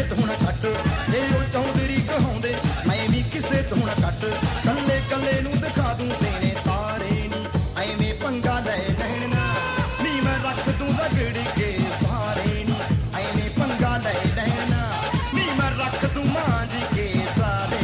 ਤੋਂ ਨਾ ਛੱਡ ਜੇ ਉਹ ਚੌਧਰੀ ਕਹਾਉਂਦੇ ਮੈਂ ਵੀ ਕਿਸੇ ਤੋਂ ਨਾ ਛੱਡ ਕੱਲੇ ਕੱਲੇ ਨੂੰ ਦਿਖਾ ਦੂੰ ਤੇਰੇ ਤਾਰੇ ਨੀ ਐਵੇਂ ਪੰਗਾ ਲੈ ਲੈਣਾ ਨੀ ਮੈਂ ਰੱਖ ਦੂੰ ਰਗੜ ਕੇ ਸਾਰੇ ਨੀ ਐਵੇਂ ਪੰਗਾ ਲੈ ਲੈਣਾ ਨੀ ਮੈਂ ਰੱਖ ਦੂੰ ਮਾਂਜ ਕੇ ਸਾਰੇ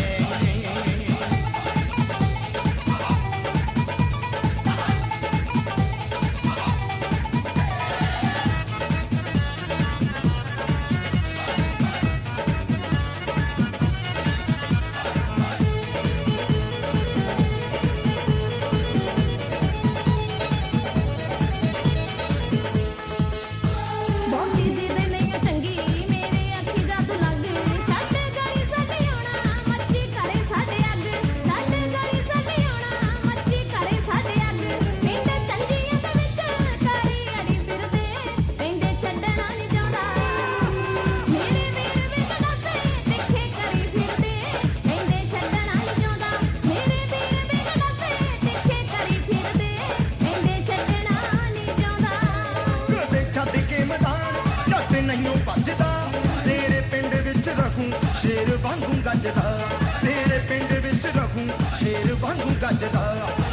ਨਹੀਂ ਭੱਜਦਾ ਤੇਰੇ ਪਿੰਡ ਵਿੱਚ ਰਹੂੰ ਸ਼ੇਰ ਵਾਂਗੂ ਗੱਜਦਾ ਤੇਰੇ ਪਿੰਡ ਵਿੱਚ ਰਹੂੰ ਸ਼ੇਰ ਵਾਂਗੂ ਗੱਜਦਾ